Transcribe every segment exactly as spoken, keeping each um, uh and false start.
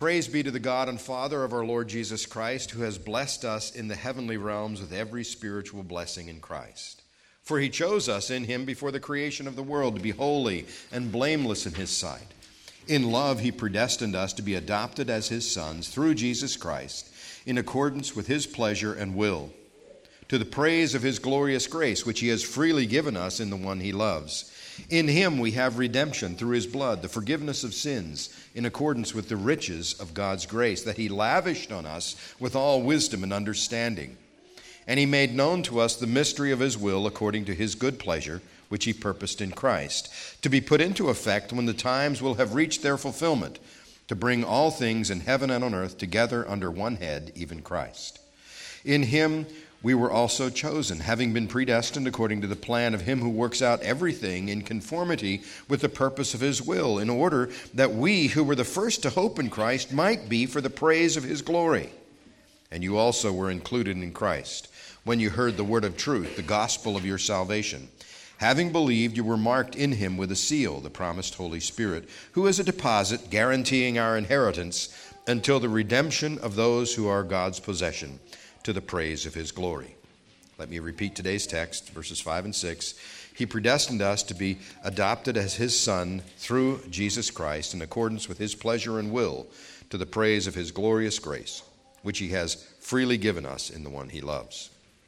Praise be to the God and Father of our Lord Jesus Christ, who has blessed us in the heavenly realms with every spiritual blessing in Christ. For he chose us in him before the creation of the world to be holy and blameless in his sight. In love he predestined us to be adopted as his sons through Jesus Christ, in accordance with his pleasure and will, to the praise of his glorious grace, which he has freely given us in the one he loves. In him we have redemption through his blood, the forgiveness of sins, in accordance with the riches of God's grace, that he lavished on us with all wisdom and understanding. And he made known to us the mystery of his will according to his good pleasure, which he purposed in Christ, to be put into effect when the times will have reached their fulfillment, to bring all things in heaven and on earth together under one head, even Christ. In him we were also chosen, having been predestined according to the plan of him who works out everything in conformity with the purpose of his will, in order that we who were the first to hope in Christ might be for the praise of his glory. And you also were included in Christ, when you heard the word of truth, the gospel of your salvation. Having believed, you were marked in him with a seal, the promised Holy Spirit, who is a deposit guaranteeing our inheritance until the redemption of those who are God's possession, to the praise of his glory. Let me repeat today's text, verses five and six. He predestined us to be adopted as his son through Jesus Christ, in accordance with his pleasure and will, to the praise of his glorious grace, which he has freely given us in the one he loves.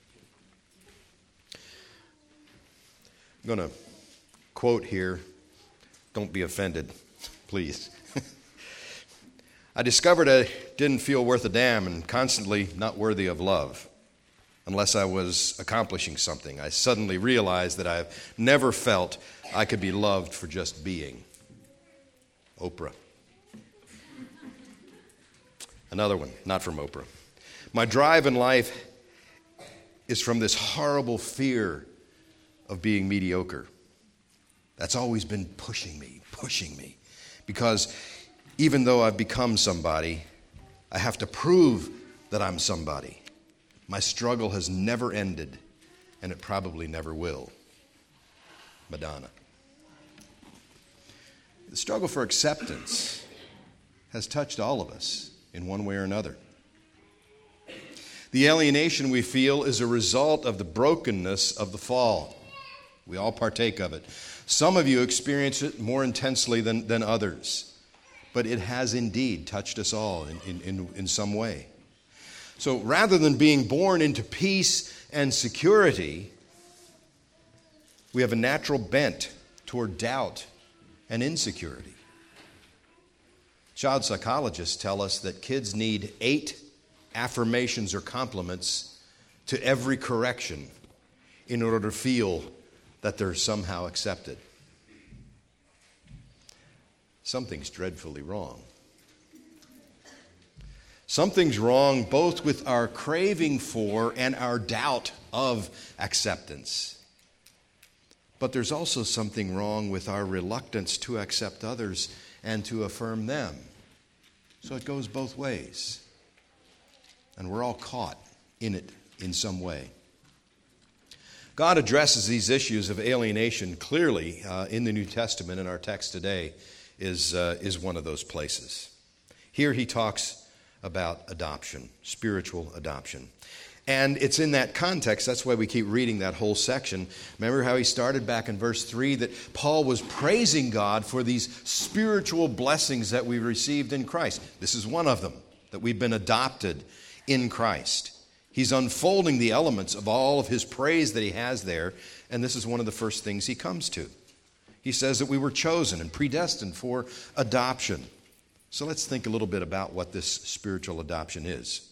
I'm going to quote here. Don't be offended, please. I discovered I didn't feel worth a damn and constantly not worthy of love unless I was accomplishing something. I suddenly realized that I've never felt I could be loved for just being. Oprah. Another one, not from Oprah. My drive in life is from this horrible fear of being mediocre. That's always been pushing me, pushing me. Because even though I've become somebody, I have to prove that I'm somebody. My struggle has never ended, and it probably never will. Madonna. The struggle for acceptance has touched all of us in one way or another. The alienation we feel is a result of the brokenness of the fall. We all partake of it. Some of you experience it more intensely than, than others. But it has indeed touched us all in, in, in, in some way. So rather than being born into peace and security, we have a natural bent toward doubt and insecurity. Child psychologists tell us that kids need eight affirmations or compliments to every correction in order to feel that they're somehow accepted. Something's dreadfully wrong. Something's wrong both with our craving for and our doubt of acceptance. But there's also something wrong with our reluctance to accept others and to affirm them. So it goes both ways. And we're all caught in it in some way. God addresses these issues of alienation clearly uh, in the New Testament. In our text today is uh, is one of those places. Here he talks about adoption, spiritual adoption. And it's in that context, that's why we keep reading that whole section. Remember how he started back in verse three, that Paul was praising God for these spiritual blessings that we received in Christ. This is one of them, that we've been adopted in Christ. He's unfolding the elements of all of his praise that he has there, and this is one of the first things he comes to. He says that we were chosen and predestined for adoption. So let's think a little bit about what this spiritual adoption is.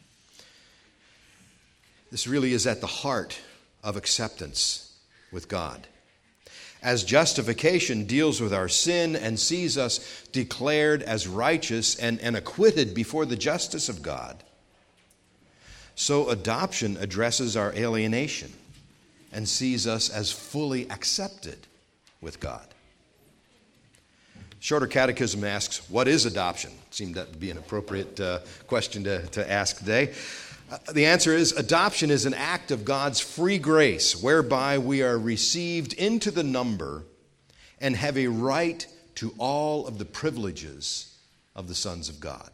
This really is at the heart of acceptance with God. As justification deals with our sin and sees us declared as righteous and, and acquitted before the justice of God, so adoption addresses our alienation and sees us as fully accepted with God. Shorter Catechism asks, what is adoption? Seemed that would be an appropriate uh, question to, to ask today. Uh, the answer is, adoption is an act of God's free grace whereby we are received into the number and have a right to all of the privileges of the sons of God.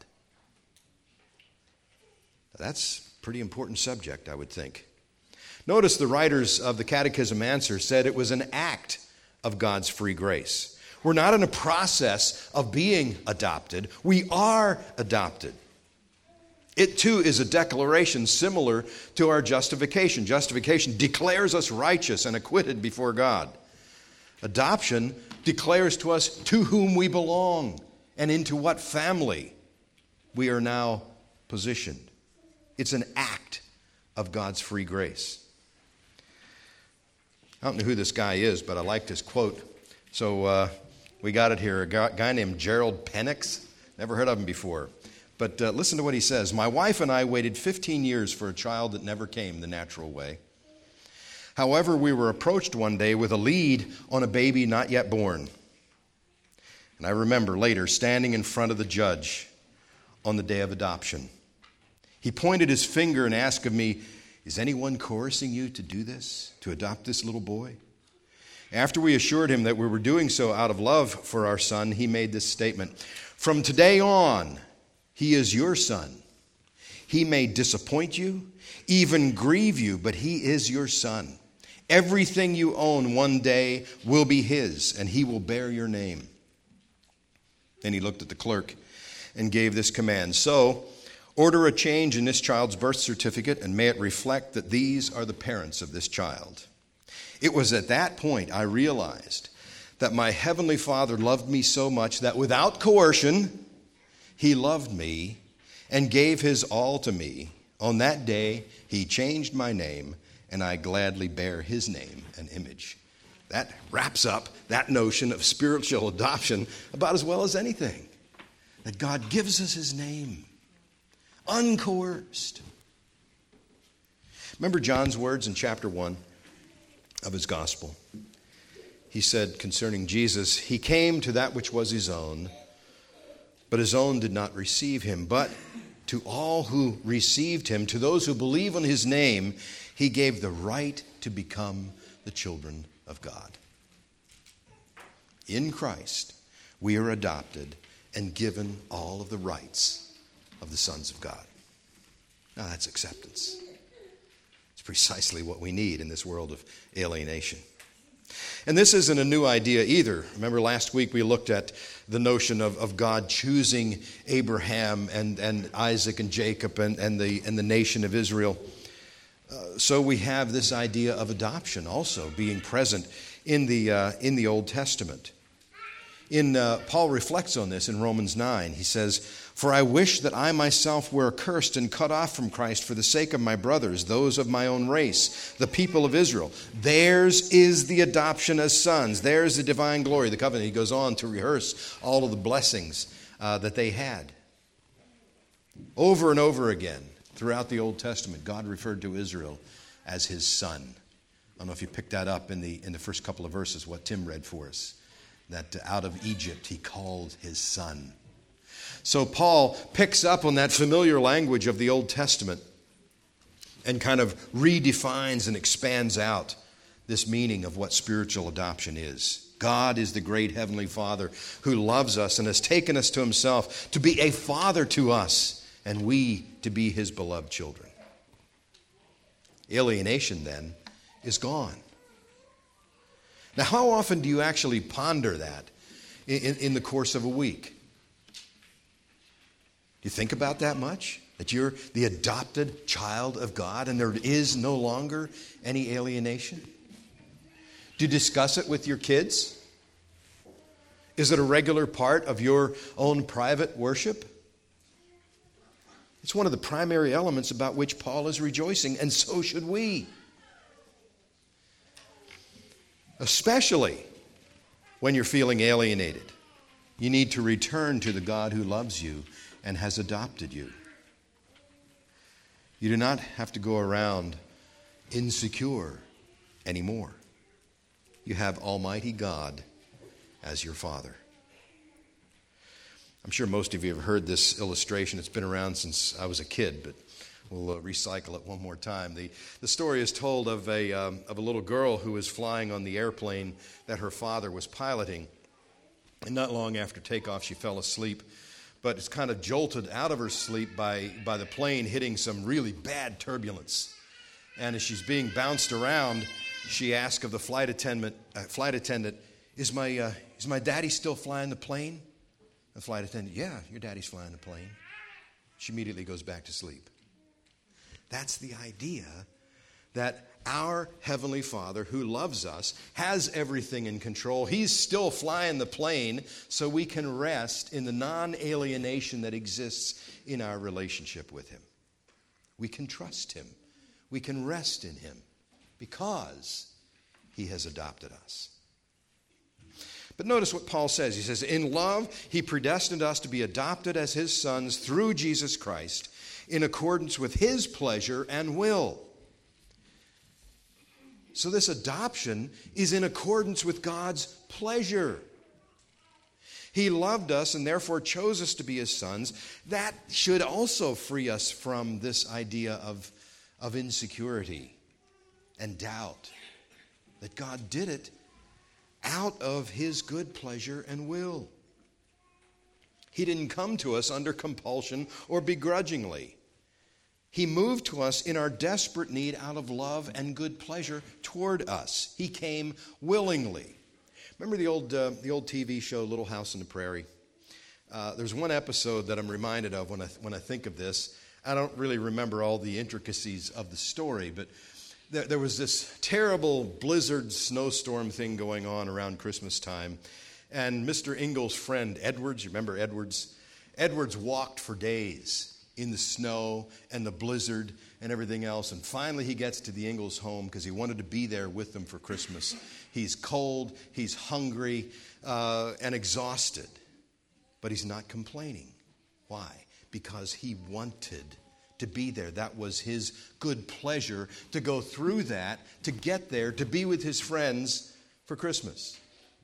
That's a pretty important subject, I would think. Notice the writers of the Catechism Answer said it was an act of God's free grace. We're not in a process of being adopted. We are adopted. It too is a declaration similar to our justification. Justification declares us righteous and acquitted before God. Adoption declares to us to whom we belong and into what family we are now positioned. It's an act of God's free grace. I don't know who this guy is, but I liked his quote. So uh, we got it here. A guy named Gerald Penix. Never heard of him before. But uh, listen to what he says. My wife and I waited fifteen years for a child that never came the natural way. However, we were approached one day with a lead on a baby not yet born. And I remember later standing in front of the judge on the day of adoption. He pointed his finger and asked of me, "Is anyone coercing you to do this, to adopt this little boy?" After we assured him that we were doing so out of love for our son, he made this statement: "From today on, he is your son. He may disappoint you, even grieve you, but he is your son. Everything you own one day will be his, and he will bear your name." Then he looked at the clerk and gave this command: "So, order a change in this child's birth certificate, and may it reflect that these are the parents of this child." It was at that point I realized that my Heavenly Father loved me so much that without coercion, He loved me and gave His all to me. On that day, He changed my name, and I gladly bear His name and image. That wraps up that notion of spiritual adoption about as well as anything. That God gives us His name, uncoerced. Remember John's words in chapter one of his gospel? He said concerning Jesus, "He came to that which was His own, but His own did not receive Him. But to all who received Him, to those who believe on His name, He gave the right to become the children of God." In Christ, we are adopted and given all of the rights of the sons of God. Now that's acceptance. It's precisely what we need in this world of alienation. And this isn't a new idea either. Remember last week we looked at the notion of, of God choosing Abraham and, and Isaac and Jacob and, and, the, and the nation of Israel. Uh, so we have this idea of adoption also being present in the, uh, in the Old Testament. In uh, Paul reflects on this in Romans nine. He says, "For I wish that I myself were accursed and cut off from Christ for the sake of my brothers, those of my own race, the people of Israel. Theirs is the adoption as sons. Theirs the divine glory," the covenant. He goes on to rehearse all of the blessings uh, that they had. Over and over again throughout the Old Testament, God referred to Israel as His son. I don't know if you picked that up in the, in the first couple of verses, what Tim read for us. That out of Egypt He called His son. So Paul picks up on that familiar language of the Old Testament and kind of redefines and expands out this meaning of what spiritual adoption is. God is the great Heavenly Father who loves us and has taken us to Himself to be a father to us, and we to be His beloved children. Alienation, then, is gone. Now, how often do you actually ponder that in, in the course of a week? Do you think about that much? That you're the adopted child of God and there is no longer any alienation? Do you discuss it with your kids? Is it a regular part of your own private worship? It's one of the primary elements about which Paul is rejoicing, and so should we. Especially when you're feeling alienated. You need to return to the God who loves you and has adopted you. You do not have to go around insecure anymore. You have Almighty God as your Father. I'm sure most of you have heard this illustration. It's been around since I was a kid, but we'll uh, recycle it one more time. The, the story is told of a, um, of a little girl who was flying on the airplane that her father was piloting. And not long after takeoff, she fell asleep but is kind of jolted out of her sleep by, by the plane hitting some really bad turbulence. And as she's being bounced around, she asks of the flight attendant, uh, flight attendant, is my, uh, is my daddy still flying the plane? The flight attendant, yeah, your daddy's flying the plane. She immediately goes back to sleep. That's the idea that our Heavenly Father, who loves us, has everything in control. He's still flying the plane, so we can rest in the non-alienation that exists in our relationship with Him. We can trust Him. We can rest in Him because He has adopted us. But notice what Paul says. He says, in love, He predestined us to be adopted as His sons through Jesus Christ in accordance with His pleasure and will. So this adoption is in accordance with God's pleasure. He loved us and therefore chose us to be His sons. That should also free us from this idea of, of insecurity and doubt. That God did it out of His good pleasure and will. He didn't come to us under compulsion or begrudgingly. He moved to us in our desperate need out of love and good pleasure toward us. He came willingly. Remember the old uh, the old T V show Little House on the Prairie? Uh, there's one episode that I'm reminded of when I when I think of this. I don't really remember all the intricacies of the story, but there, there was this terrible blizzard snowstorm thing going on around Christmas time, and Mister Ingalls' friend Edwards, you remember Edwards? Edwards walked for days in the snow and the blizzard and everything else. And finally he gets to the Ingalls home because he wanted to be there with them for Christmas. He's cold, he's hungry, uh, and exhausted. But he's not complaining. Why? Because he wanted to be there. That was his good pleasure to go through that, to get there, to be with his friends for Christmas.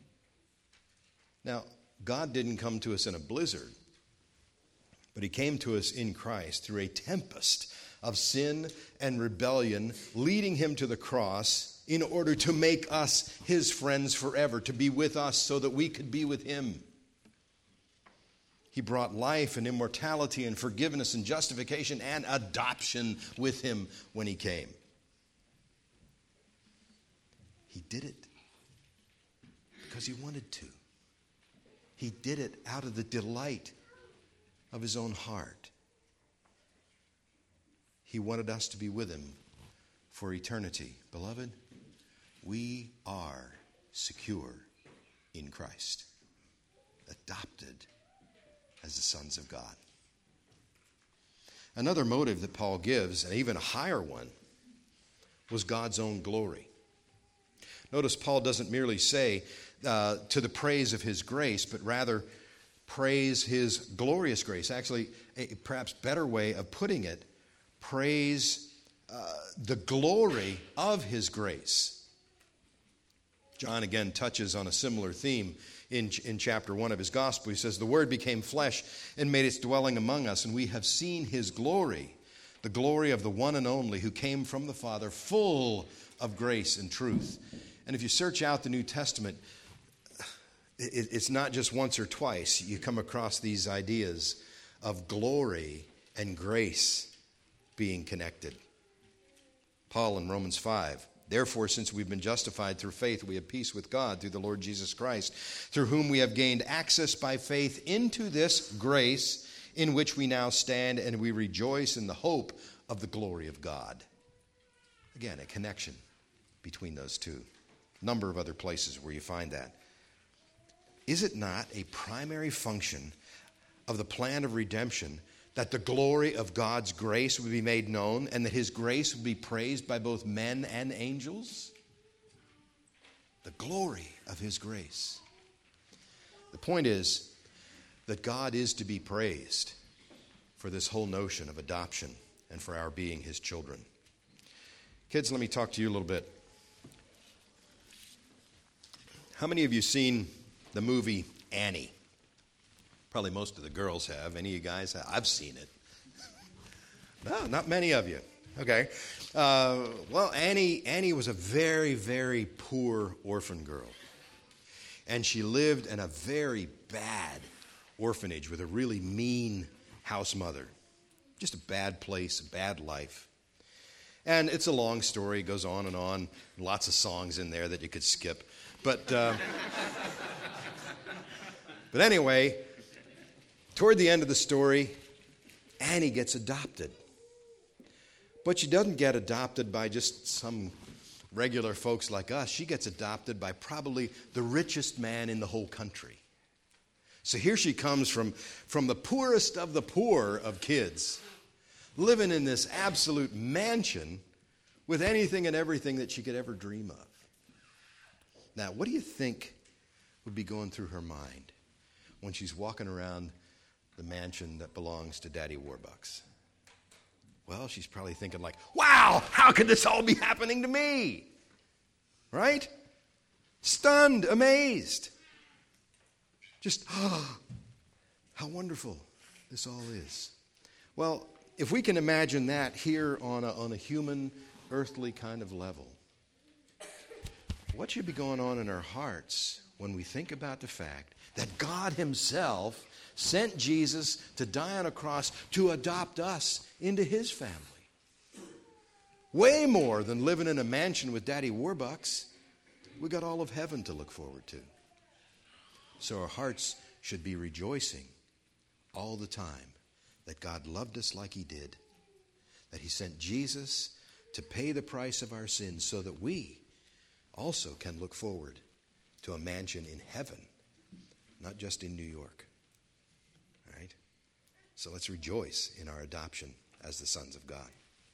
Now, God didn't come to us in a blizzard. But He came to us in Christ through a tempest of sin and rebellion, leading Him to the cross in order to make us His friends forever, to be with us so that we could be with Him. He brought life and immortality and forgiveness and justification and adoption with Him when He came. He did it because He wanted to. He did it out of the delight of His own heart. He wanted us to be with Him for eternity. Beloved, we are secure in Christ, adopted as the sons of God. Another motive that Paul gives, and even a higher one, was God's own glory. Notice Paul doesn't merely say uh, to the praise of His grace, but rather praise His glorious grace. Actually, a perhaps better way of putting it, praise uh, the glory of His grace. John again touches on a similar theme in, in chapter one of his gospel. He says, the Word became flesh and made its dwelling among us, and we have seen His glory, the glory of the one and only who came from the Father, full of grace and truth. And if you search out the New Testament, it's not just once or twice you come across these ideas of glory and grace being connected. Paul in Romans five, therefore, since we've been justified through faith, we have peace with God through the Lord Jesus Christ, through whom we have gained access by faith into this grace in which we now stand, and we rejoice in the hope of the glory of God. Again, a connection between those two. A number of other places where you find that. Is it not a primary function of the plan of redemption that the glory of God's grace would be made known and that His grace would be praised by both men and angels? The glory of His grace. The point is that God is to be praised for this whole notion of adoption and for our being His children. Kids, let me talk to you a little bit. How many of you seen the movie Annie? Probably most of the girls have. Any of you guys have? I've seen it. No, not many of you. Okay. Uh, well, Annie, Annie was a very, very poor orphan girl. And she lived in a very bad orphanage with a really mean house mother. Just a bad place, a bad life. And it's a long story. It goes on and on. Lots of songs in there that you could skip. But, uh, but anyway, toward the end of the story, Annie gets adopted. But she doesn't get adopted by just some regular folks like us. She gets adopted by probably the richest man in the whole country. So here she comes from, from the poorest of the poor of kids, living in this absolute mansion with anything and everything that she could ever dream of. Now, what do you think would be going through her mind when she's walking around the mansion that belongs to Daddy Warbucks? Well, she's probably thinking like, wow, how could this all be happening to me? Right? Stunned, amazed. Just, oh, how wonderful this all is. Well, if we can imagine that here on a, on a human, earthly kind of level, what should be going on in our hearts when we think about the fact that God himself sent Jesus to die on a cross to adopt us into his family? Way more than living in a mansion with Daddy Warbucks. We got all of heaven to look forward to. So our hearts should be rejoicing all the time that God loved us like he did, that he sent Jesus to pay the price of our sins so that we also can look forward to a mansion in heaven, not just in New York. All right? So let's rejoice in our adoption as the sons of God.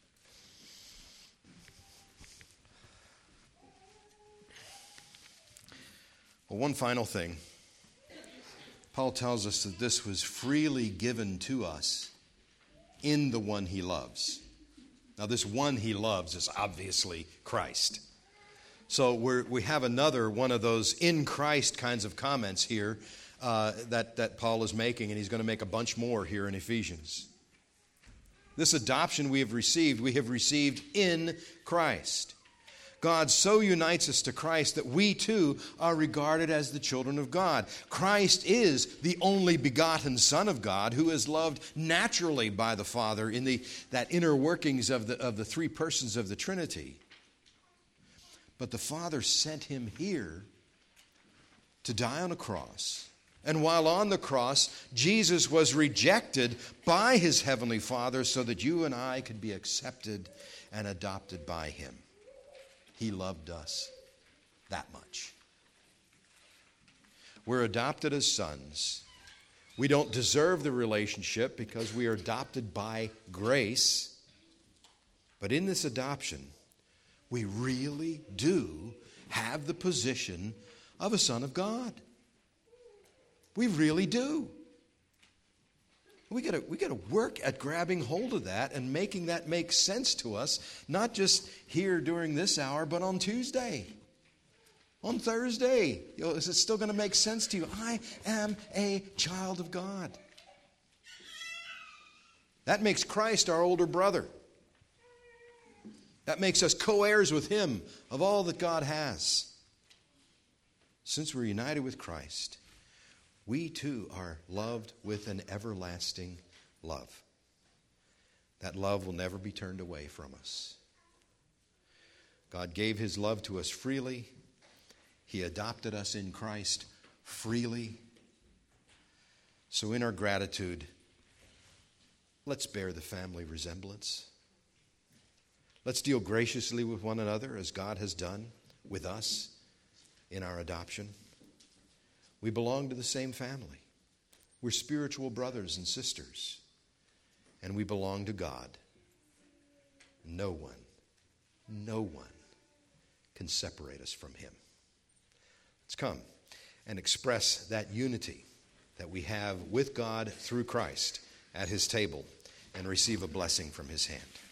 Well, one final thing. Paul tells us that this was freely given to us in the one he loves. Now, this one he loves is obviously Christ. So we're, we have another one of those in Christ kinds of comments here uh, that, that Paul is making, and he's going to make a bunch more here in Ephesians. This adoption we have received, we have received in Christ. God so unites us to Christ that we too are regarded as the children of God. Christ is the only begotten Son of God who is loved naturally by the Father in the, that inner workings of the, of the three persons of the Trinity. But the Father sent him here to die on a cross. And while on the cross, Jesus was rejected by his heavenly Father so that you and I could be accepted and adopted by him. He loved us that much. We're adopted as sons. We don't deserve the relationship because we are adopted by grace. But in this adoption, we really do have the position of a son of God. We really do. We got to we got to work at grabbing hold of that and making that make sense to us, not just here during this hour, but on Tuesday, on Thursday. You know, is it still going to make sense to you? I am a child of God. That makes Christ our older brother. That makes us co-heirs with him of all that God has. Since we're united with Christ, we too are loved with an everlasting love. That love will never be turned away from us. God gave his love to us freely. He adopted us in Christ freely. So in our gratitude, let's bear the family resemblance. Let's deal graciously with one another as God has done with us in our adoption. We belong to the same family. We're spiritual brothers and sisters. And we belong to God. No one, no one can separate us from him. Let's come and express that unity that we have with God through Christ at his table and receive a blessing from his hand.